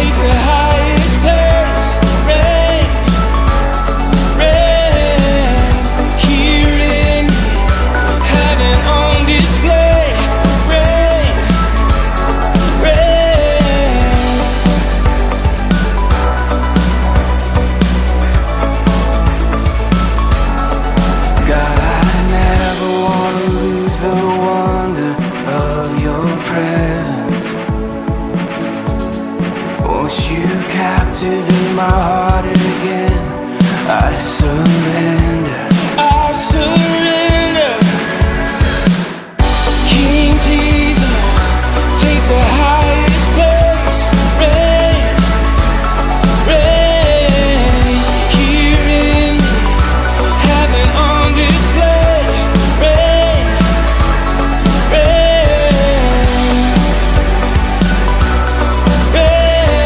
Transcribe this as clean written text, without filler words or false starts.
the highest place. Rain, rain, here in heaven on display. Rain, rain. God, I never wanna lose the wonder of your presence. Won't you captivate my heart again? I surrender. I surrender.